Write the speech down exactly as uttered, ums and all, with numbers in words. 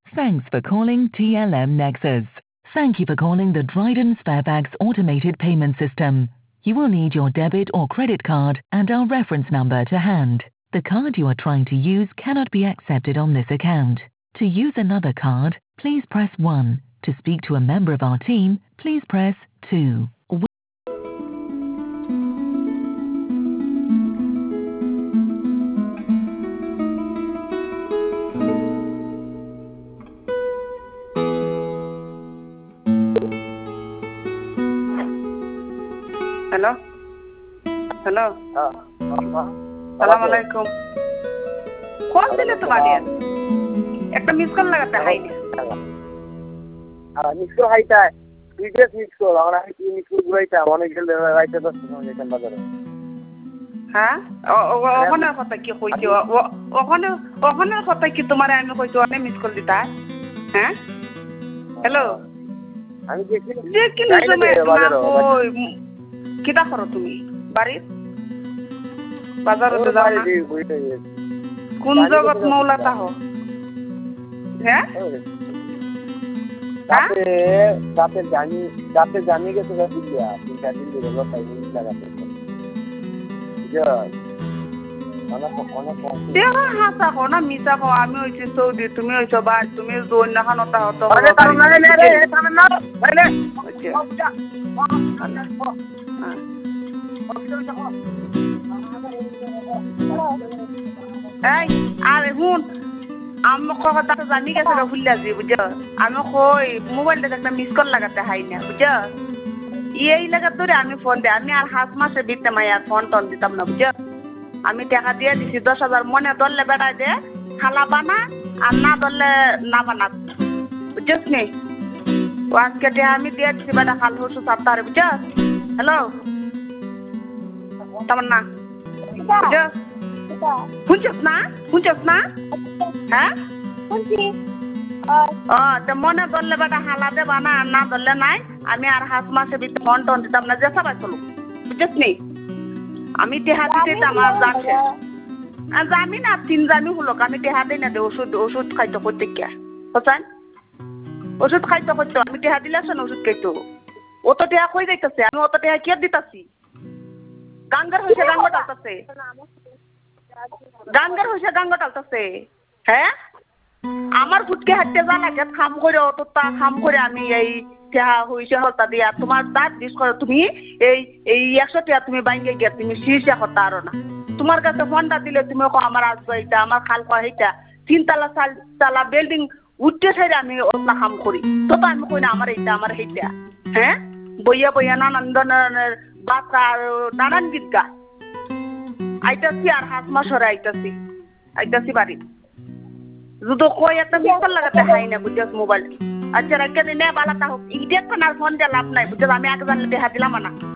Thanks for calling T L M Nexus. Thank you for calling the Dryden Sparebags automated payment system. You will need your debit or credit card and our reference number to hand. The card you are trying to use cannot be accepted on this account. To use another card, please press one. To speak to a member of our team, please press two. Hello hello সালাম আলাইকুম কোন দিলে তোমাদের একটা miss call লাগাতে হাইনি আর miss call হাইতা বিদেশ miss call আমরা কি মিস কল গুলাইতা অনেক গেল রাইতে দশ টাকা যেখান বাজারে হ্যাঁ ওখানে কথা কি কইছো ওখানে ওখানে কথা কি তোমারে আমি কইছো অনেক মিস কল দিতা হ্যাঁ হ্যালো আমি দেখি যে কি সময় না কই কিটা করো তুমি বাড়ির বাজারে যাও না কোন জগৎ মৌলাতা হো হ্যাঁ তাতে তাতে জানি তাতে জানি গেছে দিল্লিয়া তিন চার দিন ধরে লোকাই লাগাতে দেখা হাসা কো না মিছা কো আমি হইছি সৌদি তুমি হইছো বা তুমি দোন না খানতা হতো এই আরে হুন আমি কথা জানি গেছে ভুলিয়া যে বুঝছো আমি কই মোবাইলটা একটা মিস কল লাগাতে হাই না বুঝছো এই লাগা তোরে আমি ফোন দে আমি আর হাত মাসে দিতে মাই আর ফোন টন দিতাম না বুঝছো আমি টাকা দিয়ে দিছি দশ হাজার মনে ধরলে বেড়াই দে খালা বানা আর না ধরলে না বানা বুঝছিস নি ও আজকে টাকা আমি দিয়ে দিছি বেটা খাল হসু সাপ্তাহে বুঝছো হ্যালো তামান্না বুঝছো শুনছিস না শুনছিস না হ্যাঁ শুনছি ও তো মনে ধরলে বেটা হালা দে বানা আর না ধরলে নাই আমি আর হাত মাসে ভিতরে ফোন টন দিতাম না যে সবাই চলো বুঝছিস নি আমি টেহা দিতে আমার জানছে জানি না তিন জানি হলো আমি টেহা দিই না দে ওষুধ ওষুধ খাইতে করতে কে বুঝছেন ওষুধ খাইতে করতে আমি টেহা দিলে শোন ওষুধ খাইতো ও তো টেহা কই যাইতেছে আমি অত টেহা কে দিতাছি গাঙ্গার হইছে গাঙ্গা টালতাছে গাঙ্গার হইছে গাঙ্গা টালতাছে হ্যাঁ আমার ফুটকে হাঁটতে জানা কে খাম করে অত তা খাম করে আমি এই টেহা হইছে হতা দিয়া তোমার দাঁত দিস করে তুমি এই এই একশো টাকা তুমি বাইঙ্গে গিয়া তুমি শীর্ষে হতা আরো না তোমার কাছে ফোনটা দিলে তুমি কো আমার আসবো এইটা আমার খাল কয় এইটা তিনতলা চাল তালা বিল্ডিং উঠতে সাইডে আমি ওতলা কাম করি তো তো আমি কই না আমার এইটা আমার এইটা হ্যাঁ বইয়া বইয়া নানান ধরনের বাচ্চা নানান গীত গা আইতাছি আর হাত মাসরে আইতাছি আইতাছি বাড়ি যদি কই একটা মিস্টার লাগাতে হাই না বুঝছিস মোবাইল আচ্ছা রাখতে নে বালাটা হোক ইডিয়েট না ফোন দিয়ে লাভ নাই বুঝছিস আমি আগে জানলে দেখা দিলাম না